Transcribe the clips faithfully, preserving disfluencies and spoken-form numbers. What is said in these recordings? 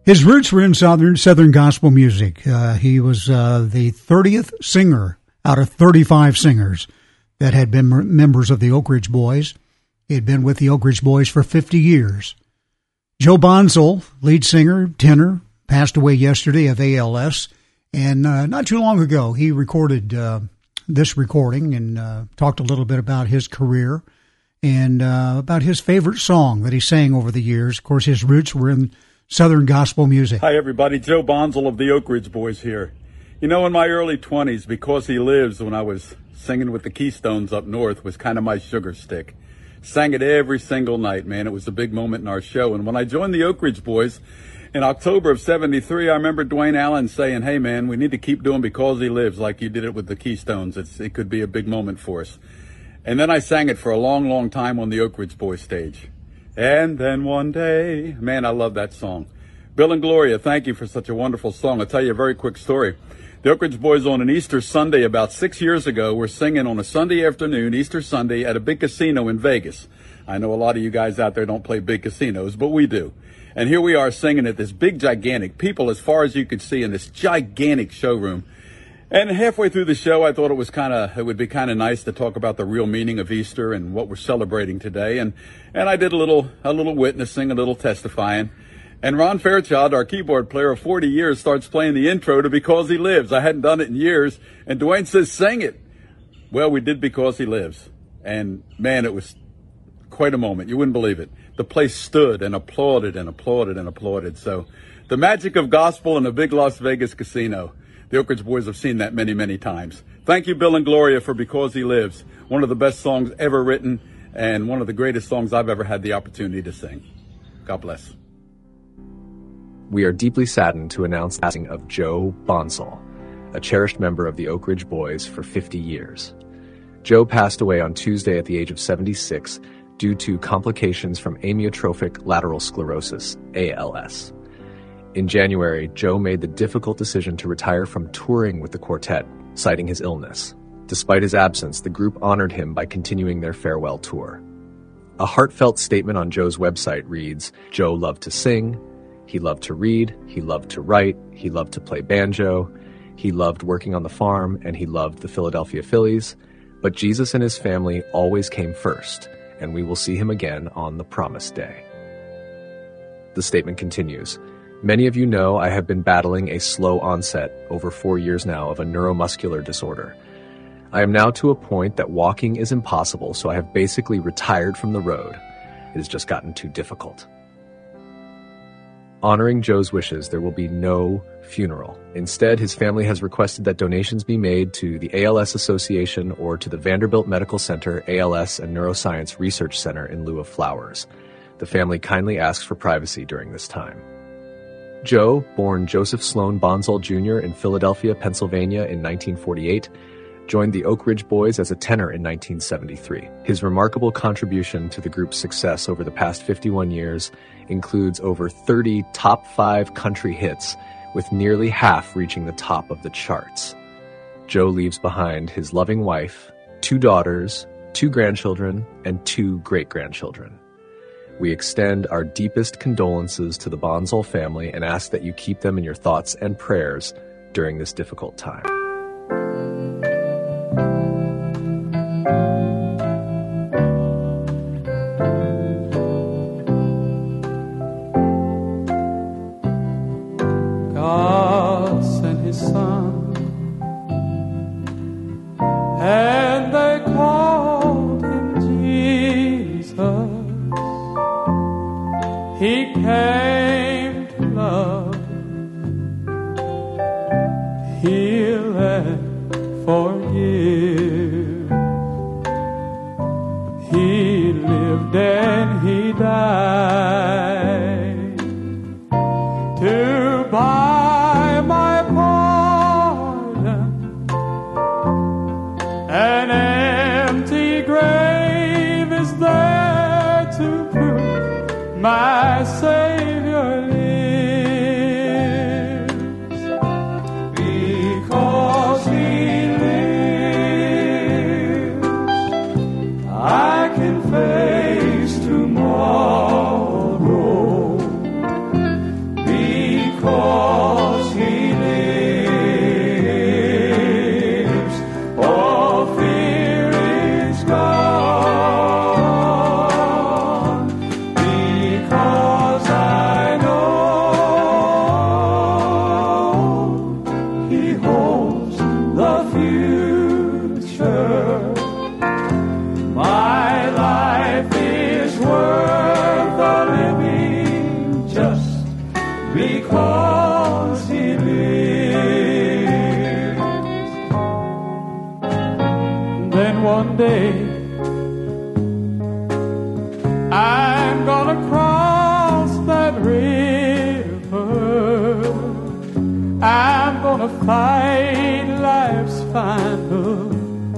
His roots were in Southern Southern gospel music. Uh, he was uh, the thirtieth singer out of thirty-five singers that had been m- members of the Oak Ridge Boys. He had been with the Oak Ridge Boys for fifty years. Joe Bonsall, lead singer, tenor, passed away yesterday of A L S. And uh, not too long ago, he recorded uh, this recording and uh, talked a little bit about his career and uh, about his favorite song that he sang over the years. Of course, his roots were in Southern gospel music. Hi, everybody. Joe Bonsall of the Oak Ridge Boys here. You know, in my early twenties, Because He Lives, when I was singing with the Keystones up north, was kind of my sugar stick. Sang it every single night, man. It was a big moment in our show. And when I joined the Oak Ridge Boys in October of seventy-three, I remember Dwayne Allen saying, hey, man, we need to keep doing Because He Lives like you did it with the Keystones. It's, it could be a big moment for us. And then I sang it for a long, long time on the Oak Ridge Boys stage. And then one day, man, I love that song. Bill and Gloria, thank you for such a wonderful song. I'll tell you a very quick story. The Oak Ridge Boys on an Easter Sunday about six years ago were singing on a Sunday afternoon, Easter Sunday, at a big casino in Vegas. I know a lot of you guys out there don't play big casinos, but we do. And here we are singing at this big, gigantic, people as far as you could see in this gigantic showroom. And halfway through the show, I thought it was kind of, it would be kind of nice to talk about the real meaning of Easter and what we're celebrating today. And, and I did a little, a little witnessing, a little testifying. And Ron Fairchild, our keyboard player of forty years, starts playing the intro to Because He Lives. I hadn't done it in years. And Dwayne says, sing it. Well, we did Because He Lives. And man, it was quite a moment. You wouldn't believe it. The place stood and applauded and applauded and applauded. So the magic of gospel in a big Las Vegas casino. The Oak Ridge Boys have seen that many, many times. Thank you, Bill and Gloria, for Because He Lives. One of the best songs ever written and one of the greatest songs I've ever had the opportunity to sing. God bless. We are deeply saddened to announce the passing of Joe Bonsall, a cherished member of the Oak Ridge Boys for fifty years. Joe passed away on Tuesday at the age of seventy-six due to complications from amyotrophic lateral sclerosis, A L S. In January, Joe made the difficult decision to retire from touring with the quartet, citing his illness. Despite his absence, the group honored him by continuing their farewell tour. A heartfelt statement on Joe's website reads, Joe loved to sing, he loved to read, he loved to write, he loved to play banjo, he loved working on the farm, and he loved the Philadelphia Phillies. But Jesus and his family always came first, and we will see him again on the promised day. The statement continues, many of you know I have been battling a slow onset over four years now of a neuromuscular disorder. I am now to a point that walking is impossible, so I have basically retired from the road. It has just gotten too difficult. Honoring Joe's wishes, there will be no funeral. Instead, his family has requested that donations be made to the A L S Association or to the Vanderbilt Medical Center A L S and Neuroscience Research Center in lieu of flowers. The family kindly asks for privacy during this time. Joe, born Joseph Sloan Bonsall Junior in Philadelphia, Pennsylvania in nineteen forty-eight, joined the Oak Ridge Boys as a tenor in nineteen seventy-three. His remarkable contribution to the group's success over the past fifty-one years includes over thirty top five country hits, with nearly half reaching the top of the charts. Joe leaves behind his loving wife, two daughters, two grandchildren, and two great-grandchildren. We extend our deepest condolences to the Bonsall family and ask that you keep them in your thoughts and prayers during this difficult time. God sent his son, and they called him Jesus. He came to love, heal and forgive. He lived and he died to buy my pardon. An empty grave is there to prove my Savior lives. Because he lives, I can face tomorrow. Because because he lives. Then one day I'm gonna cross that river. I'm gonna fight life's final,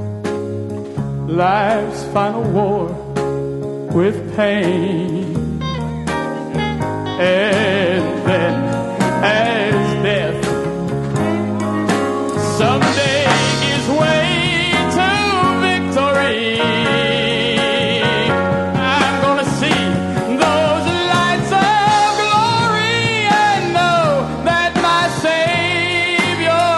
life's final war with pain. And then, as death someday gives way to victory, I'm gonna see those lights of glory and know that my Savior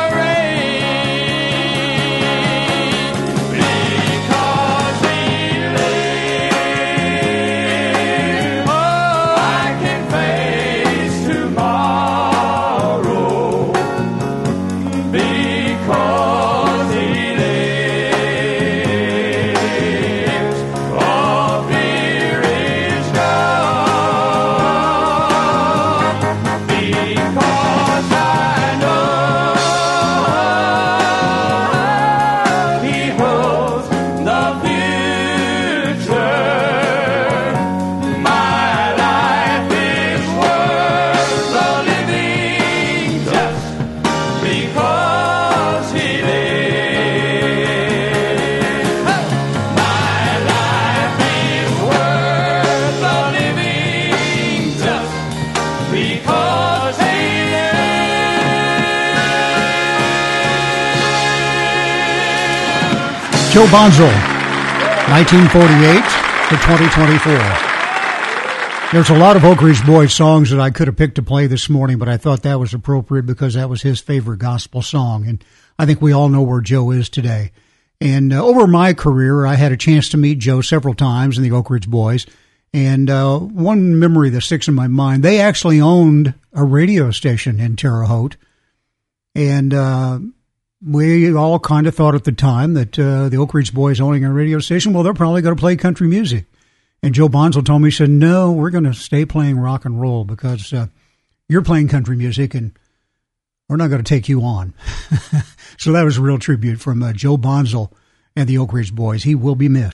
reigns. Because he lives, oh, I can face tomorrow. Because he lives, all fear is gone. Because I know he holds the future. My life is worth the living just because he lives. My life is worth the living just because he lives. Joe Bonzo, nineteen forty-eight to twenty twenty-four. There's a lot of Oak Ridge Boys songs that I could have picked to play this morning, but I thought that was appropriate because that was his favorite gospel song. And I think we all know where Joe is today. And uh, over my career, I had a chance to meet Joe several times in the Oak Ridge Boys. And uh, one memory that sticks in my mind, they actually owned a radio station in Terre Haute. And uh, we all kind of thought at the time that uh, the Oak Ridge Boys owning a radio station, well, they're probably going to play country music. And Joe Bonzo told me, he said, no, we're going to stay playing rock and roll because uh, you're playing country music and we're not going to take you on. So that was a real tribute from uh, Joe Bonzo and the Oak Ridge Boys. He will be missed.